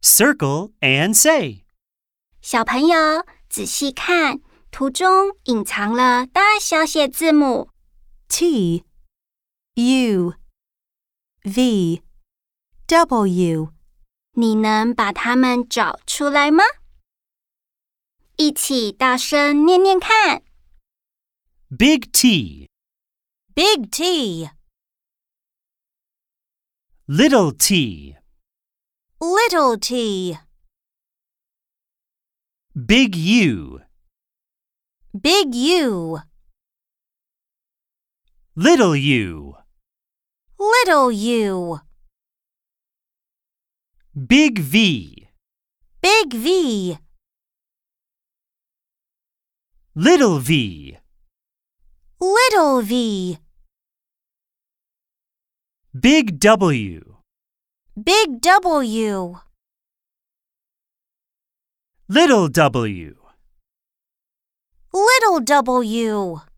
Circle and say. 小朋友，仔细看，图中隐藏了大小写字母 T, U, V, W. 你能把它们找出来吗？一起大声念念看。 Big T, Big T, little t, little t, big U, big U, little u, little u, big V, big V, little v, little v, big W, big W, little w. little w.